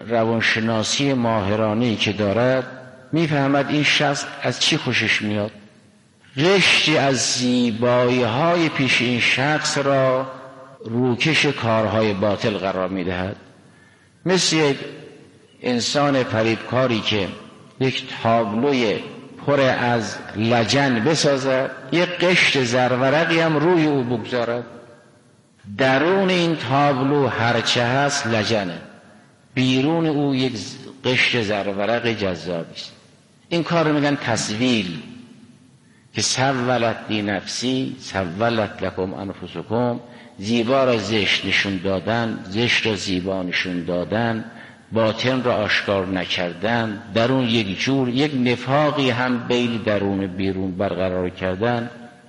روانشناسی ماهرانه‌ای که دارد میفهمد این شخص از چی خوشش میاد. رشتی از زیبایی‌های پیش این شخص را روکش کارهای باطل قرار میدهد. مثل یک انسان فریبکاری که یک تابلوی پر از لجن بسازد، یک قشر زرورقی هم روی او بگذارد. درون این تابلو هرچه هست لجنه، بیرون او یک قشر زرورق جذابی است. این کار رو میگن تسویل، که سولت لی نفسی سولت لکم انفسکم، زیبا را زشت نشون دادن، زشت را زیبا نشون دادن، باطن را آشکار نکردن، درون یک جور یک نفاقی هم بین درون بیرون برقرار کردن،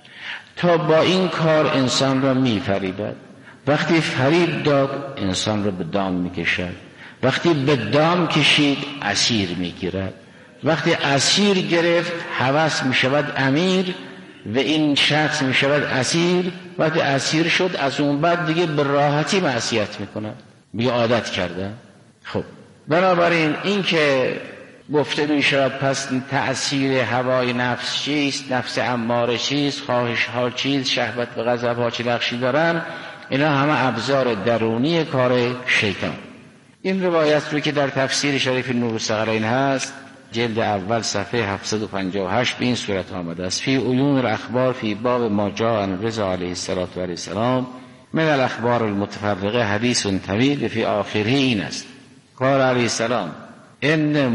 تا با این کار انسان را میفریبد. وقتی فریب داد انسان را به دام میکشد، وقتی به دام کشید اسیر میگیرد، وقتی اسیر گرفت هوس میشود امیر و این شخص میشود اسیر. وقتی اسیر شد از اون بعد دیگه به راحتی معصیت میکنه، بی عادت کرده. خب بنابراین این که گفته میشود پس تأثیر هوای نفس چیست، نفس اماره چیست، خواهش ها چیست، شهوت و غضب ها چه نقشی دارن، اینا همه ابزار درونی کار شیطان. این روایت رو که در تفسیر شریف نور الثقلین هست، جلد اول صفحه 758 به این صورت آمده است: فی عیون الاخبار فی باب ما جاء عن رضا علیه السلام من الاخبار المتفرقه حدیث طویل فی آخره این است: قال علیه السلام ان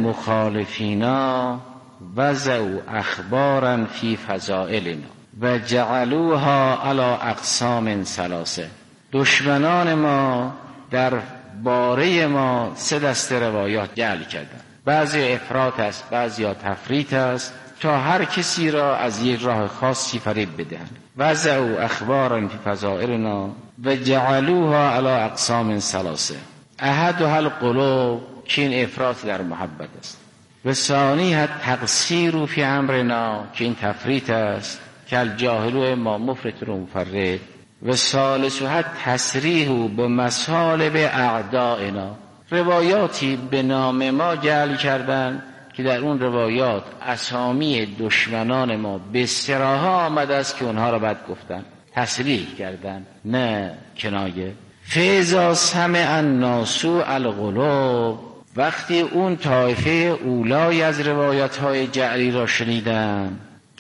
مخالفینا وضعوا اخبارا فی فضائلنا و جعلوها علی اقسام ثلاثه. دشمنان ما در باره ما سه دسته روایات جعل کردند، بعضی افراط است، بعضی تفریط است، تا هر کسی را از یک راه خاصی فریب بدهند. وضعوا اخبارا فی فضائلنا و جعلوها علی اقسام ثلاثه. احدها القلوب، که این افراط در محبت است، و ثانیها تقصیر فی امرنا، که این تفریط است، که الجاهل ما مفرط و مفرط، و ثالثها تصریح به مصالب اعدائنا. روایاتی به نام ما جعل کردن که در اون روایات اسامی دشمنان ما به صراحه آمده است که اونها را بد گفتن، تصریح کردن، نه کنایه. فاذا سمع الناس القلوب، وقتی اون طایفه اولای از روایت‌های جعلی را شنیدن،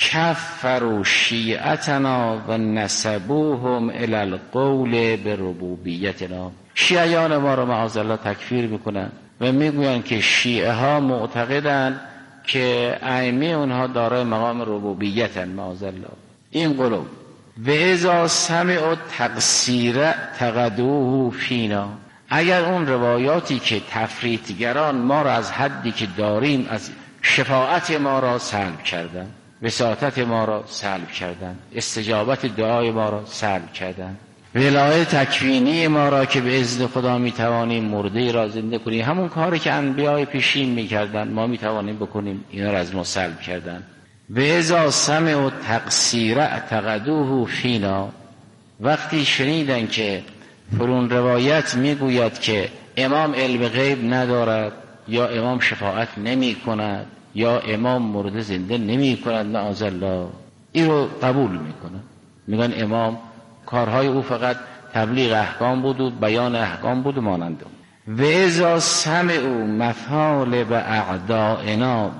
کفروا شیعتنا و نسبوهم الی القول بربوبیتنا، شیعیان ما را معاذالله تکفیر میکنن و میگویند که شیعه ها معتقدند که ائمه اونها دارای مقام ربوبیتن معاذالله. این قلوب. و اذا سمعوا تقصیر تقدوه فینا، اگر اون روایاتی که تفریطگران ما را از حدی که داریم، از شفاعت ما را سلب کردن، وساطت ما را سلب کردن، استجابت دعای ما را سلب کردن، ولایت تکوینی ما را که به اذن خدا میتوانیم مرده را زنده کنیم، همون کاری که انبیای پیشین میکردن ما میتوانیم بکنیم، اینا را از ما سلب کردن. و اذا سمعوا تقصیر اعتقدوه فینا، وقتی شنیدن که فرون روایت میگوید که امام علم غیب ندارد، یا امام شفاعت نمی کند، یا امام مرده زنده نمی کند معاذالله، این رو قبول میکنن. میگن امام کارهای او فقط تبلیغ احکام بود و بیان احکام بود و مانند اون. و اذا سمعوا مطالب اعدائنا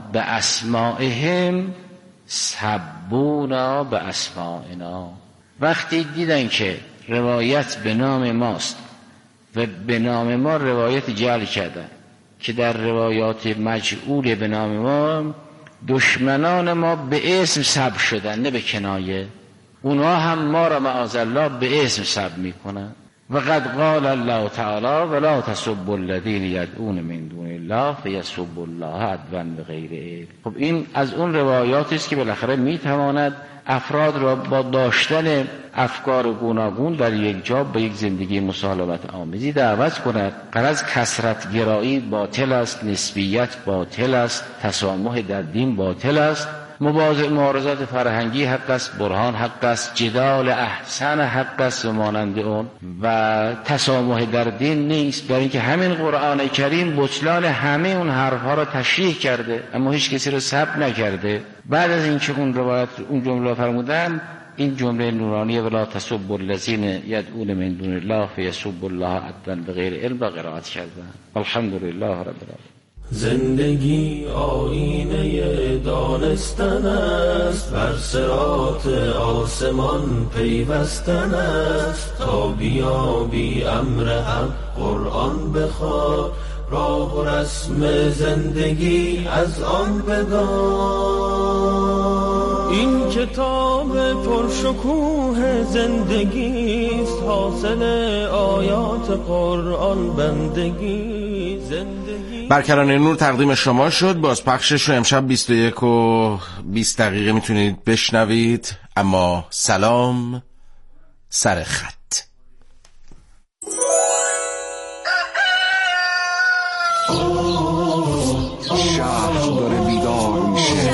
باسمائهم سبونا باسمائنا، وقتی دیدن که روایت به نام ماست و به نام ما روایت جعل کردن که در روایات مجعول به نام ما دشمنان ما به اسم سب شدن، نه به کنایه. اونها هم ما را معاذالله به اسم سب میکنن. و قد قال الله تعالی ولا تسبوا الذین یدعون من دون الله فیسبوا الله عدوا بغیر علم. خب این از اون روایاتی است که بالاخره میتواند افراد را با داشتن افکار گوناگون در یک جا به یک زندگی مسالمت آمیزی دعوت کند. غرض کثرت گرایی باطل است، نسبیت باطل است، تسامح در دین باطل است، مبارزات فرهنگی حق است، برهان حق است، جدال احسن حق است و مانند اون، و تسامح در دین نیست، برای اینکه همین قرآن کریم بطلان همه اون حرفها را تشریح کرده اما هیچ کسی رو ثبت نکرده. بعد از اینکه اون جمله فرمودن، این جمله نورانی ولا تسبوا الذین یدعون من دون الله فیسبوا الله عدوا بغیر علم را قرائت کردن. الحمدلله رب العالمین. زندگی آینه دانستن است، بر صراط آسمان پیوستن است، تا بیابی امر حق قرآن بخوان، راه و رسم زندگی از آن بدان. این کتاب پرشکوه زندگی است، حاصل آیات قرآن بندگی. زندگی برکرانه نور تقدیم شما شد. بازپخشش رو امشب 21:20 میتونید بشنوید. اما سلام سر خط. شهر داره بیدار میشه،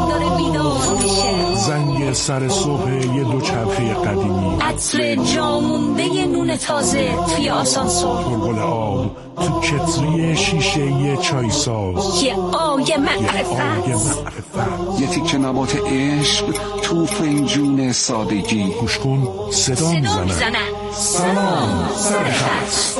زنگ سر صبح یه دوچرخه قدیمی، عطر جامونده نون تازه توی آسانسور، تربل آب تو کتری شیشه یه چای ساز، یه آیه معرفت، یه تیکه نبات عشق تو فنجون سادگی. گوش کن صدا میزنن. سلام سر خط.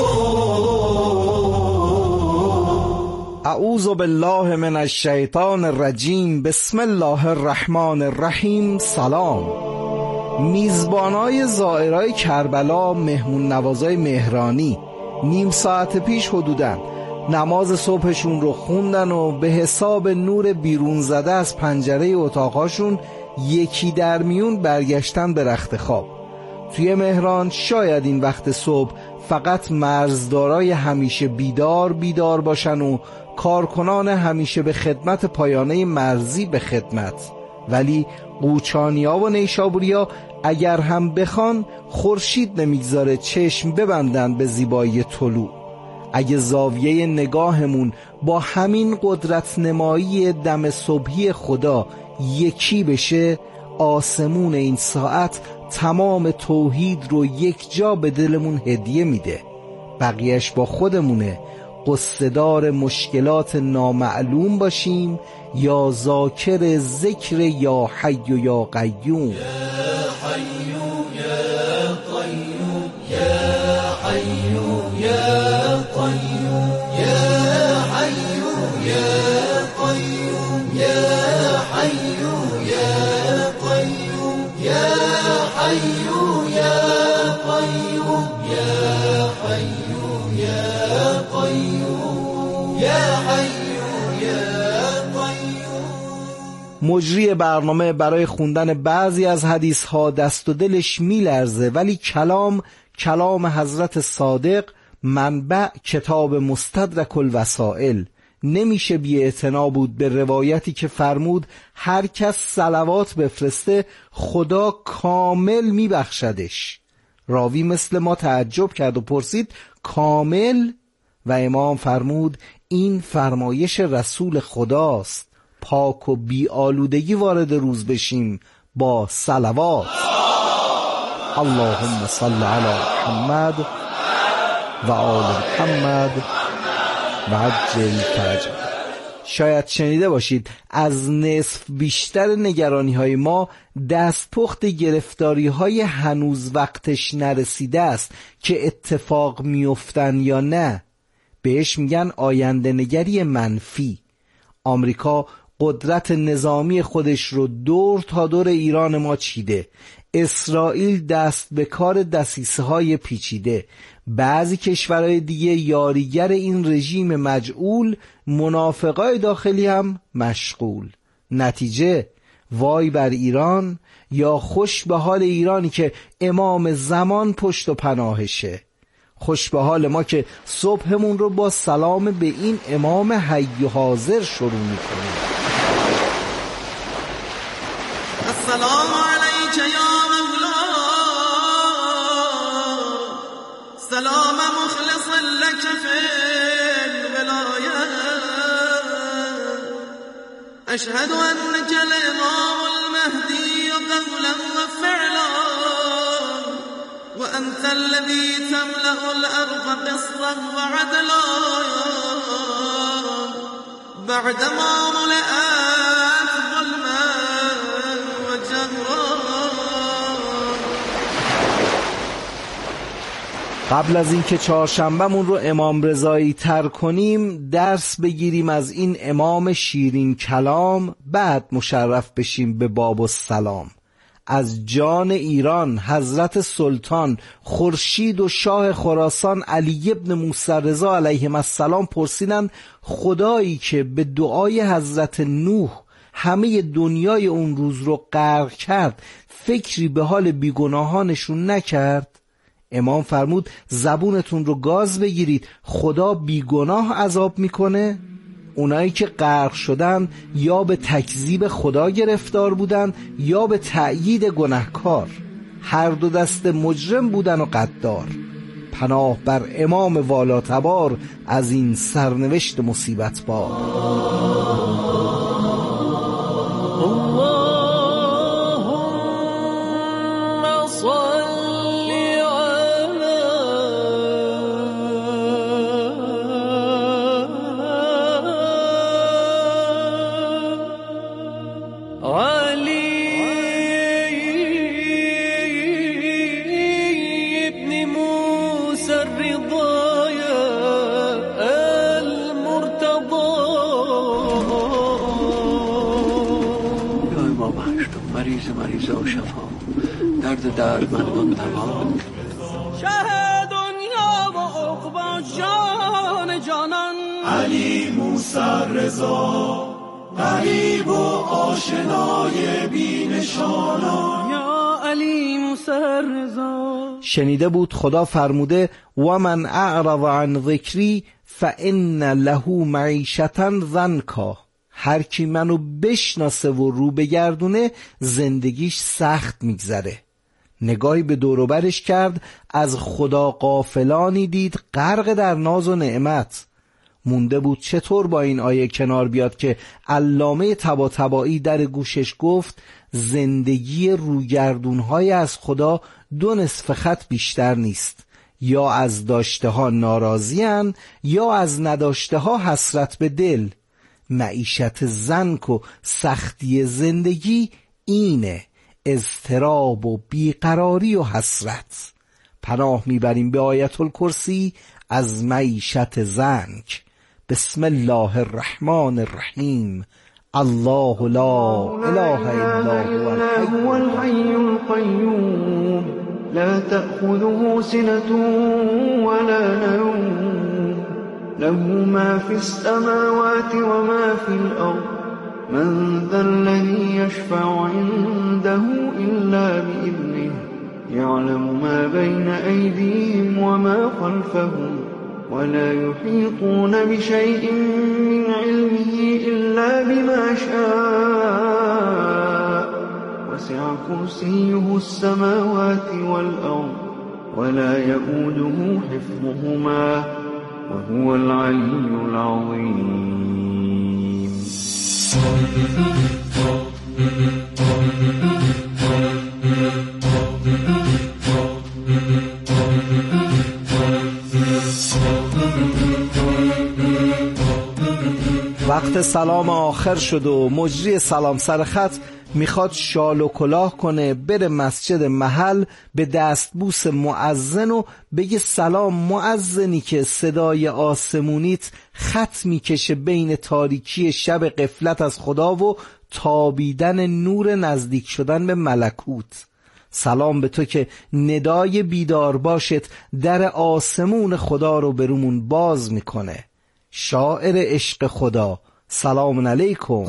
اعوذ بالله من الشیطان الرجیم. بسم الله الرحمن الرحیم. سلام. میزبانای زائرای کربلا، مهمون نوازای مهرانی، نیم ساعت پیش حدوداً نماز صبحشون رو خوندن و به حساب نور بیرون زده از پنجره اتاقاشون یکی در میون برگشتن به رخت خواب. توی مهران شاید این وقت صبح فقط مرزدارای همیشه بیدار باشن و کارکنان همیشه به خدمت پایانه مرزی به خدمت، ولی قوچانیا و نیشابوریا اگر هم بخوان خورشید نمیگذاره چشم ببندن به زیبایی طلوع. اگه زاویه نگاهمون با همین قدرت نمایی دم صبحی خدا یکی بشه، آسمون این ساعت تمام توحید رو یک جا به دلمون هدیه میده. بقیهش با خودمونه. قصدار مشکلات نامعلوم باشیم یا ذاکر ذکر یا حی و یا قیوم. مجری برنامه برای خوندن بعضی از حدیث ها دست و دلش میلرزه، ولی کلام حضرت صادق، منبع کتاب مستدرک الوسائل، نمیشه بی اعتنا بود به روایتی که فرمود هر کس صلوات بفرسته خدا کامل میبخشدش. راوی مثل ما تعجب کرد و پرسید کامل؟ و امام فرمود این فرمایش رسول خداست، پاک و بی آلودگی وارد روز بشیم با صلوات. اللهم صل علی محمد و آل محمد و عجل فرجه. شاید شنیده باشید از نصف بیشتر نگرانی های ما دستپخت گرفتاری های هنوز وقتش نرسیده است که اتفاق میافتن یا نه. بهش میگن آینده نگری منفی. آمریکا قدرت نظامی خودش رو دور تا دور ایران ما چیده. اسرائیل دست به کار دسیسه های پیچیده. بعضی کشورهای دیگه یاریگر این رژیم مجعول، منافقای داخلی هم مشغول. نتیجه وای بر ایران، یا خوش به حال ایرانی که امام زمان پشت و پناهشه. خوش به حال ما که صبحمون رو با سلام به این امام حی و حاضر شروع میکنیم. السلام علیک یا مولا، سلام مخلص لک فی الولایه، أشهد أنك الإمام المهدي قولا وفعلا وأنت الذي تملأ الأرض قسطا وعدلا بعدما ملأت ظلما وجهرا. قبل از اینکه چهارشنبهمون رو امام رضایی تر کنیم درس بگیریم از این امام شیرین کلام، بعد مشرف بشیم به باب السلام. از جان ایران حضرت سلطان خورشید و شاه خراسان علی ابن موسی رضا علیهم السلام پرسیدند خدایی که به دعای حضرت نوح همه دنیای اون روز رو غرق کرد فکری به حال بیگناهانشون نکرد؟ امام فرمود زبونتون رو گاز بگیرید، خدا بیگناه عذاب میکنه؟ اونایی که غرق شدن یا به تکذیب خدا گرفتار بودن یا به تأیید گناهکار، هر دو دست مجرم بودن و غدار. پناه بر امام والاتبار از این سرنوشت مصیبت بار. مریض و شفا درد مردم تمام شه دنیا و عقبا جان جانان علی موسی رضا غریب و آشنای بینشانان یا علی موسی رضا. شنیده بود خدا فرموده و من اعرض عن ذکری فان له معیشة ضنکا، هر کی منو بشناسه و رو بگردونه زندگیش سخت میگذره. نگاهی به دور و برش کرد، از خدا غافلانی دید غرق در ناز و نعمت. مونده بود چطور با این آیه کنار بیاد که علامه طباطبایی در گوشش گفت زندگی روگردونهای از خدا 2 نصف خط بیشتر نیست، یا از داشته ها ناراضی‌اند یا از نداشته ها حسرت به دل. معیشت زنک و سختی زندگی اینه، اضطراب و بیقراری و حسرت. پناه میبریم به آیت الکرسی از معیشت زنک. بسم الله الرحمن الرحیم. الله لا اله الا هو الحي القيوم لا تأخذه سنة ولا نوم له ما في السماوات وما في الأرض من ذا الذي يشفع عنده إلا بإذنه يعلم ما بين أيديهم وما خلفهم ولا يحيطون بشيء من علمه إلا بما شاء وسع كرسيه السماوات والأرض ولا يؤوده حفظهما وهو العلي العظيم. وقت سلام آخر شد و مجری سلام سر خط میخواد شال و کلاه کنه بره مسجد محل به دستبوس مؤذن و بگه سلام مؤذنی که صدای آسمونیت خط میکشه بین تاریکی شب غفلت از خدا و تابیدن نور نزدیک شدن به ملکوت. سلام به تو که ندای بیدار باشت در آسمون خدا رو برومون باز میکنه. شاعر عشق خدا سلام علیکم.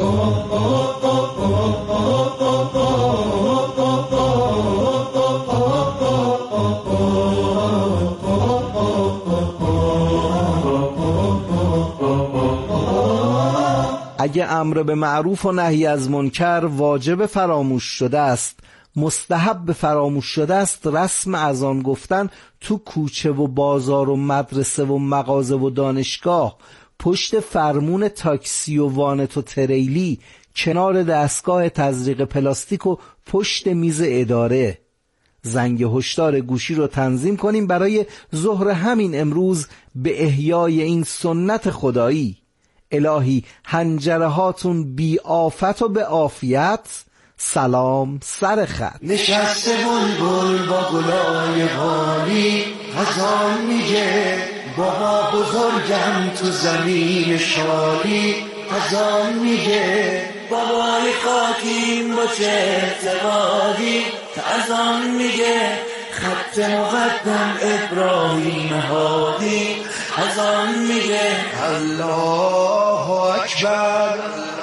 اگه امر به معروف و نهی از منکر واجب فراموش شده است، مستحب فراموش شده است، رسم اذان گفتن تو کوچه و بازار و مدرسه و مغازه و دانشگاه، پشت فرمون تاکسی و وانت و تریلی، کنار دستگاه تزریق پلاستیک و پشت میز اداره. زنگ هشدار گوشی رو تنظیم کنیم برای ظهر همین امروز به احیای این سنت خدایی. الهی حنجره هاتون بی آفت و به عافیت. سلام سر خط. نشسته بلبل با گلای حالی، خزان میگه بابا بزرگم تو زمین شالی. خزان میگه بابای خاکیم با چه اعتقادی. خزان میگه خط مقدم ابراهیم هادی. خزان میگه الله اکبر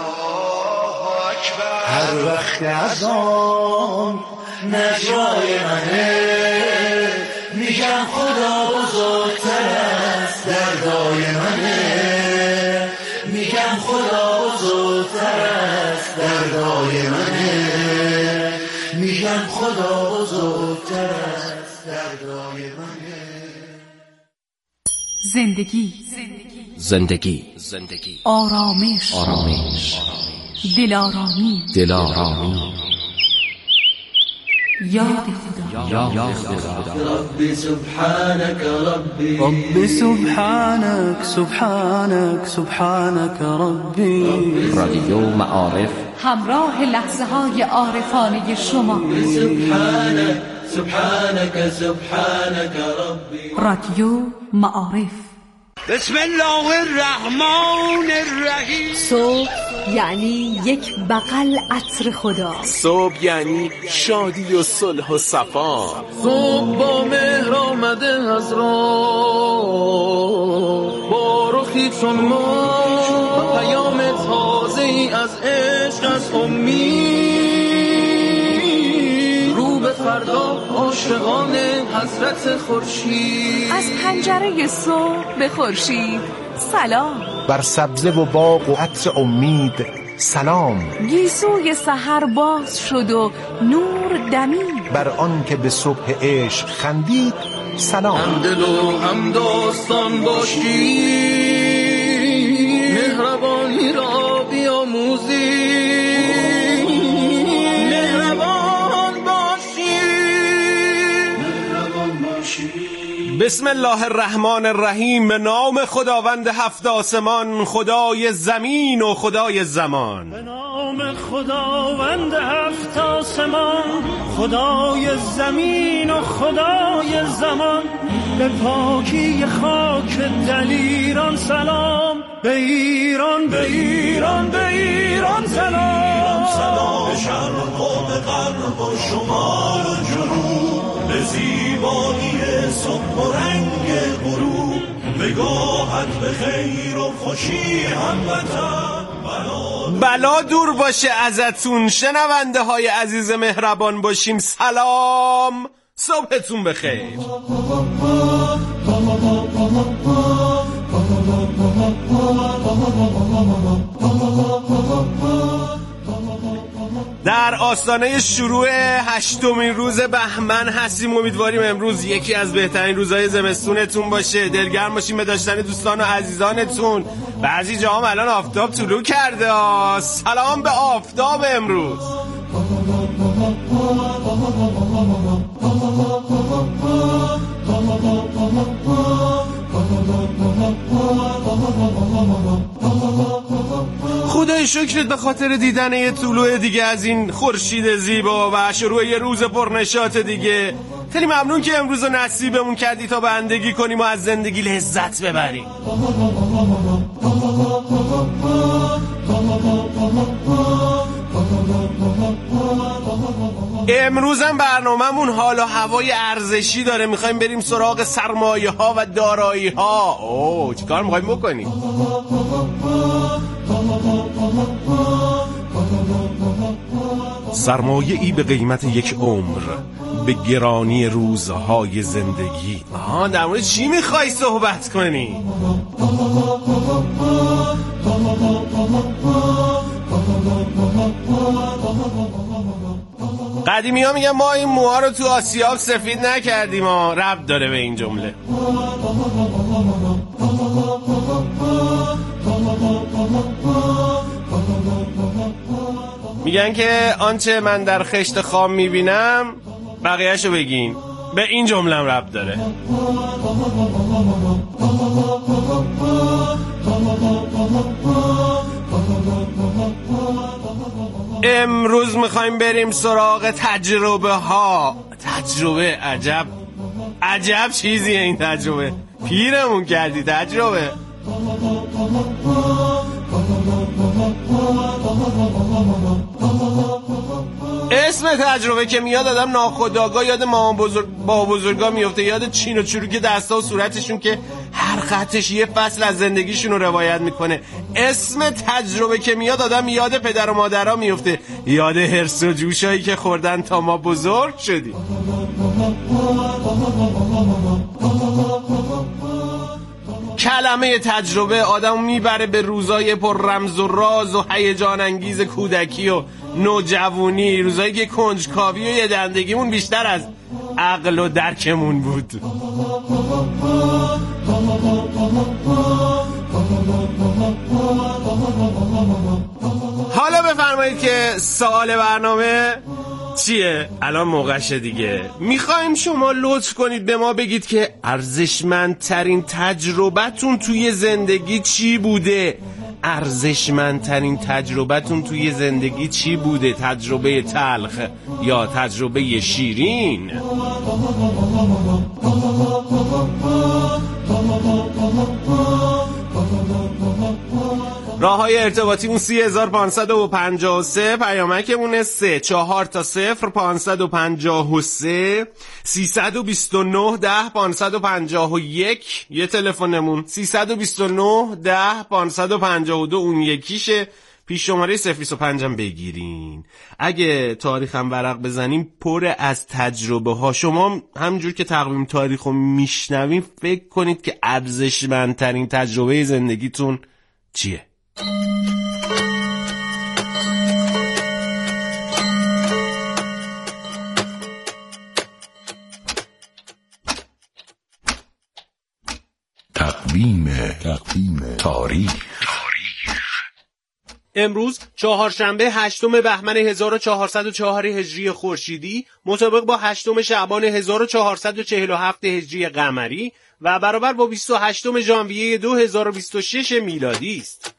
هر وقت اذان نجوای منه. میگم خدا بزرگتر از دردای منه. میگم خدا بزرگتر از دردای منه. میگم خدا بزرگتر از دردای منه. زندگی زندگی آرامش دلارامی یاد خدا. ربی سبحانك ربی ربی سبحانك ربی. رادیو معارف همراه لحظه های عارفانه شما. سبحانك ربی. رادیو معارف. بسم الله الرحمن الرحیم. صبح یعنی یک بغل عطر خدا. صبح یعنی شادی و صلح و صفا. صبح با مهر آمده از راه، با رخی چون ما پیام تازه ای از عشق، از امید رو به فردا عاشقان حضرت خورشید. از پنجره صبح به خورشید سلام. بر سبزه و باغ و عطر امید سلام. گیسوی سحر باز شد و نور دمید. بر آن که به صبح عشق خندید سلام. هم دل و هم داستان باشی، مهربانی را بیاموزی. بسم الله الرحمن الرحیم. به نام خداوند هفت آسمان، خدای زمین و خدای زمان. به نام خداوند هفت آسمان، خدای زمین و خدای زمان. به پاکی خاک دلیران سلام. به ایران به ایران به ایران سلام. سلام به شرق و به غرب و شمال و جنوب، به زیبایی صبح و رنگ غروب. بگاهت به خیر و خوشی هموطن. بلا دور باشه ازتون شنونده های عزیز مهربان باشیم. سلام، صبحتون بخیر. در آستانه شروع 8مین روز بهمن هستیم. امیدواریم امروز یکی از بهترین روزهای زمستونتون باشه. دلگرم باشیم به داشتن دوستان و عزیزانتون. بعضی جاها الان آفتاب طلوع کرده. سلام به آفتاب امروز. خدای شکرت به خاطر دیدن یه طلوع دیگه از این خورشید زیبا و شروع یه روز پرنشاط دیگه. خیلی ممنون که امروز رو نصیبمون کردی تا بندگی کنیم و از زندگی لذت ببریم. امروزم برنامه‌مون حال و هوای ارزشی داره. میخوایم بریم سراغ سرمایه ها و دارایی ها. چی کار میخوایم بکنیم؟ سرمایه ای به قیمت یک عمر، به گرانی روزهای زندگی. در مورد چی میخوای صحبت کنی؟ قدیمی ها میگن ما این موها رو تو آسیاب سفید نکردیم. ربط داره به این جمله. میگن که آنچه من در خشت خام میبینم بقیهشو بگین. به این جملم ربط داره. امروز میخوایم بریم سراغ تجربه ها. تجربه عجب چیزیه این تجربه. پیرمون کردی تجربه. اسم تجربه که میاد آدم ناخودآگاه یاد با بزرگا میفته، یاد چین و چروک دستا و صورتشون که هر خطش یه فصل از زندگیشون رو روایت میکنه. اسم تجربه که میاد آدم یاد پدر و مادرها میفته، یاد حرص و جوشایی که خوردن تا ما بزرگ شدیم. کلمه تجربه آدم میبره به روزای پر رمز و راز و هیجان انگیز کودکی و نوجوانی، روزایی که کنجکاوی و یدندگیمون بیشتر از عقل و درکمون بود. حالا بفرمایید که سوال برنامه چیه؟ الان موقعشه دیگه. میخوایم شما لطف کنید به ما بگید که ارزشمندترین تجربتون توی زندگی چی بوده؟ ارزشمندترین تجربتون توی زندگی چی بوده؟ تجربه تلخ یا تجربه شیرین؟ راه‌های ارتباطی 30553 پیامکمونه 34 تا 0 553 329 10 551 یه تلفنمون 329 10 552 اون یکیشه. پیش شماره 025 هم بگیرین. اگه تاریخ هم ورق بزنیم پر از تجربه ها. شما همجور که تقویم تاریخ رو میشنوین فکر کنید که ارزشمندترین تجربه زندگیتون چیه؟ تقویم تاریخ. امروز چهارشنبه 8 بهمن 1404 هجری خورشیدی مطابق با 8 شعبان 1447 هجری قمری و برابر با 28 ژانویه 2026 میلادی است.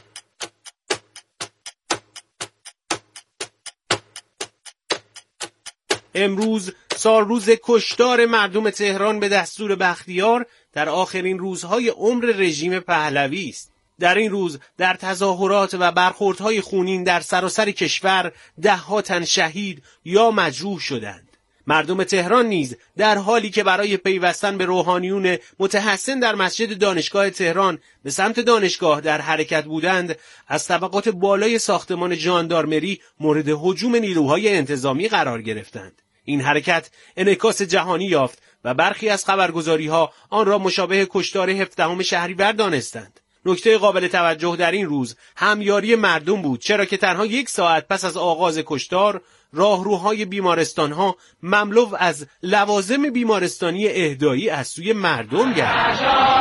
امروز سالروز کشتار مردم تهران به دستور بختیار در آخرین روزهای عمر رژیم پهلوی است. در این روز در تظاهرات و برخوردهای خونین در سراسر کشور ده‌ها تن شهید یا مجروح شدند. مردم تهران نیز در حالی که برای پیوستن به روحانیون متحسن در مسجد دانشگاه تهران به سمت دانشگاه در حرکت بودند، از طبقات بالای ساختمان ژاندارمری مورد هجوم نیروهای انتظامی قرار گرفتند. این حرکت انعکاس جهانی یافت و برخی از خبرگزاری‌ها آن را مشابه کشتار 17 شهریور دانستند. نکته قابل توجه در این روز همیاری مردم بود، چرا که تنها 1 ساعت پس از آغاز کشتار راهروهای بیمارستان‌ها مملو از لوازم بیمارستانی اهدایی از سوی مردم گردید.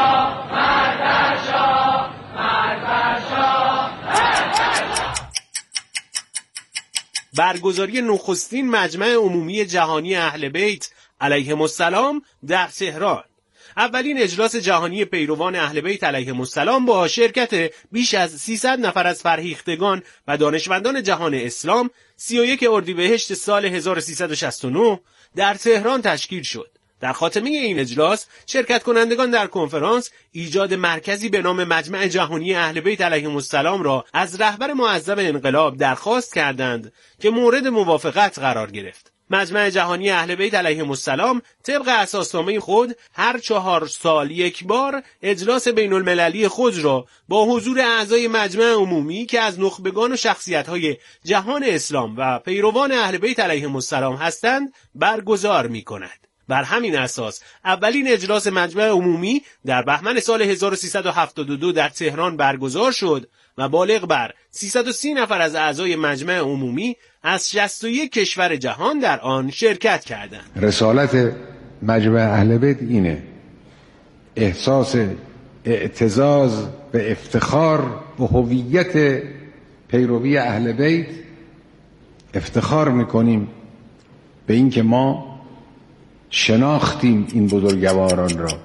برگزاری نخستین مجمع عمومی جهانی اهل بیت علیهم السلام در تهران. اولین اجلاس جهانی پیروان اهل بیت علیهم السلام با شرکت بیش از 300 نفر از فرهیختگان و دانشمندان جهان اسلام 31 اردیبهشت سال 1369 در تهران تشکیل شد. در خاتمه این اجلاس شرکت کنندگان در کنفرانس ایجاد مرکزی به نام مجمع جهانی اهل بیت علیهم السلام را از رهبر معظم انقلاب درخواست کردند که مورد موافقت قرار گرفت. مجمع جهانی اهل بیت علیهم السلام طبق اساسنامه خود هر 4 سال یک بار اجلاس بین المللی خود را با حضور اعضای مجمع عمومی که از نخبگان و شخصیت‌های جهان اسلام و پیروان اهل بیت علیهم السلام هستند برگزار می‌کند. بر همین اساس اولین اجلاس مجمع عمومی در بهمن سال 1372 در تهران برگزار شد و بالغ بر 330 نفر از اعضای مجمع عمومی از 61 کشور جهان در آن شرکت کردند. رسالت مجمع اهل بیت اینه: احساس اعتزاز و افتخار به هویت پیروی اهل بیت افتخار میکنیم به این که ما شناختیم این بزرگواران را.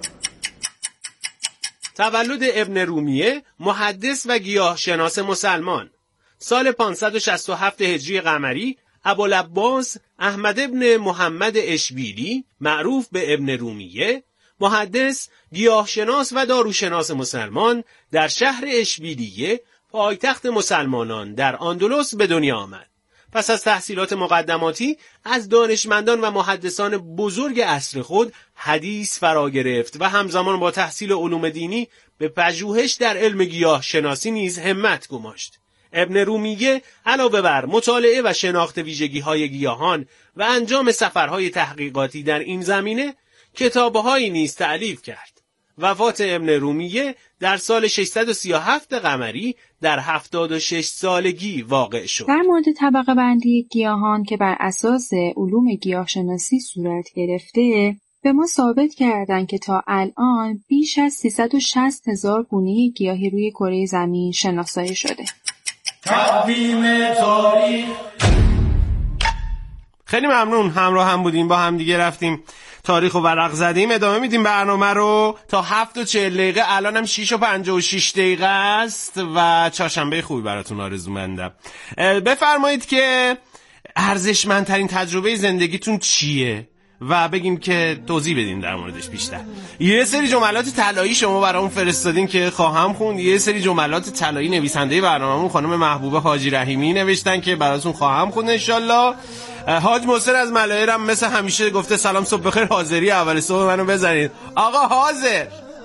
تولد ابن رومیه، محدث و گیاهشناس مسلمان. سال 567 هجری قمری، ابوالعباس احمد ابن محمد اشبیلی معروف به ابن رومیه، محدث، گیاهشناس و داروشناس مسلمان در شهر اشبیلیه، پایتخت مسلمانان در اندلس به دنیا آمد. پس از تحصیلات مقدماتی از دانشمندان و محدثان بزرگ عصر خود حدیث فرا گرفت و همزمان با تحصیل علوم دینی به پژوهش در علم گیاه شناسی نیز همت گماشت. ابن رومیه علاوه بر مطالعه و شناخت ویژگی‌های گیاهان و انجام سفرهای تحقیقاتی در این زمینه، کتاب‌هایی نیز تألیف کرد. وفات ابن رومیه در سال 637 قمری در 76 سالگی واقع شد. در مورد طبقه بندی گیاهان که بر اساس علوم گیاهشناسی صورت گرفته، به ما ثابت کردند که تا الان بیش از 360,000 گونه گیاهی روی کره زمین شناسایی شده. تقویم تاریخ. خیلی ممنون همراه هم بودیم، با هم دیگه رفتیم تاریخ و ورق زدیم. ادامه میدیم برنامه رو تا 7:40 دقیقه. الان هم 6:56 دقیقه است و چهارشنبه خوبی براتون آرزو مندم. بفرمایید که ارزشمندترین تجربه زندگیتون چیه و بگین که توضیح بدین در موردش بیشتر. یه سری جملات طلایی شما برامون فرستادین که خواهم خوند. یه سری جملات طلایی نویسنده برنامه‌مون خانم محبوبه حاجی رحیمی نوشتن که براتون خواهم خوند ان شاءالله. حاج محسن از ملاهرم مثل همیشه گفته سلام صبح بخیر، حاضری اول صبح منو بزنید. آقا حاضر.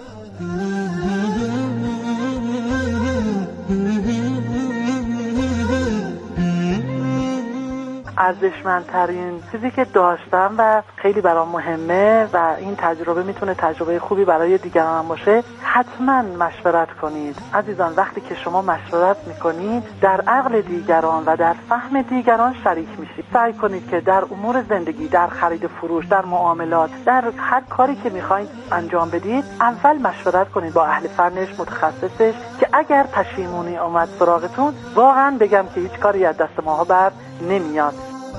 ارزشمندترین چیزی که داشتم و خیلی برام مهمه و این تجربه میتونه تجربه خوبی برای دیگران باشه، حتما مشورت کنید. عزیزان، وقتی که شما مشورت میکنید در عقل دیگران و در فهم دیگران شریک میشید. سعی کنید که در امور زندگی، در خرید فروش، در معاملات، در هر کاری که میخواید انجام بدید، اول مشورت کنید با اهل فنش، متخصصش، که اگر پشیمونی اومد سراغتون، واقعا بگم که هیچ کاری از دست ماها بر نمیاد.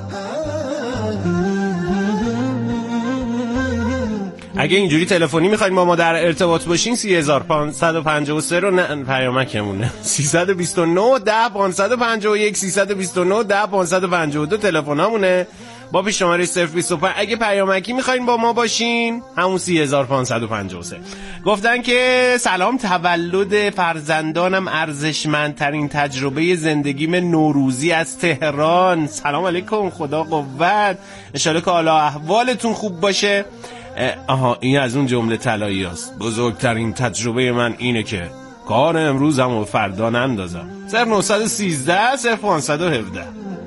اگه اینجوری تلفنی میخواید با ما در ارتباط باشین 3553 رو پیامکمونه 329 10 551 329 10 552 تلفنامونه با پیش شماره 025. اگه پیامکی میخواین با ما باشین همون 3553. گفتن که سلام، تولد فرزندانم ارزشمندترین تجربه زندگیم نوروزی از تهران. سلام علیکم، خدا قوت، انشالله که حالا احوالتون خوب باشه. آها، این از اون جمله طلایی هست. بزرگترین تجربه من اینه که کار امروزم و فردا نندازم. 0913 0517.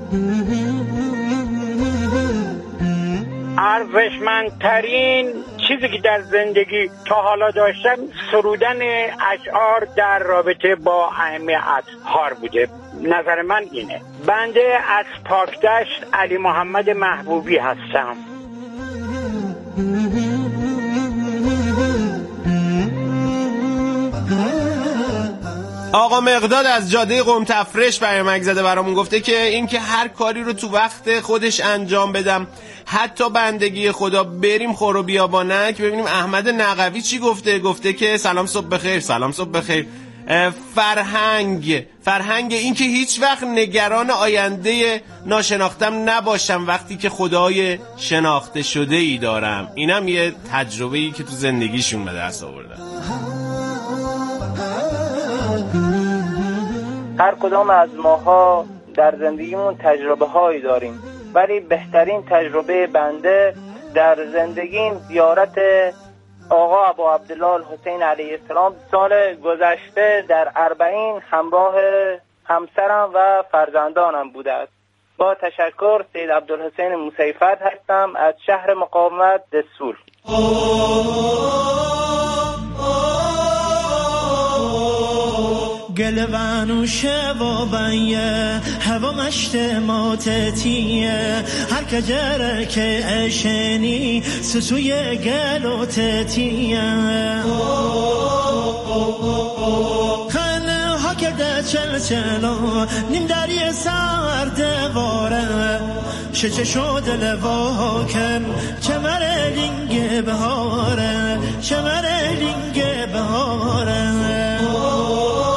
ارزشمندترین چیزی که در زندگی تا حالا داشتم سرودن اشعار در رابطه با اهمیت اطهار بوده. نظر من اینه. بنده از پاکدشت علی محمد محبوبی هستم. آقا مقداد از جاده قم تفرش پیامک زده برامون، گفته که این که هر کاری رو تو وقت خودش انجام بدم، حتی بندگی خدا. بریم خور و بیابانک ببینیم احمد نقوی چی گفته. گفته که سلام صبح بخیر، سلام صبح بخیر. فرهنگ این که هیچ وقت نگران آینده ناشناختم نباشم وقتی که خدای شناخته شده ای دارم. اینم یه تجربه ای که تو زندگیشون به دست آوردن. هر کدام از ماها در زندگیمون تجربه هایی داریم، ولی بهترین تجربه بنده در زندگیم زیارت آقا ابو عبدالله حسین علیه السلام سال گذشته در اربعین همراه همسرم و فرزندانم بوده است. با تشکر، سید عبدالحسین موسیفت هستم از شهر مقاومت دسول. گلوانو شبابیه هوا مشت ماتتیه هر کجره که اشنی سسوی گلوتتیه خانه ها کرده چلچلا نیم دری سرد واره شچه شد لواکن چمر لینگ بهاره چمر لینگ بهاره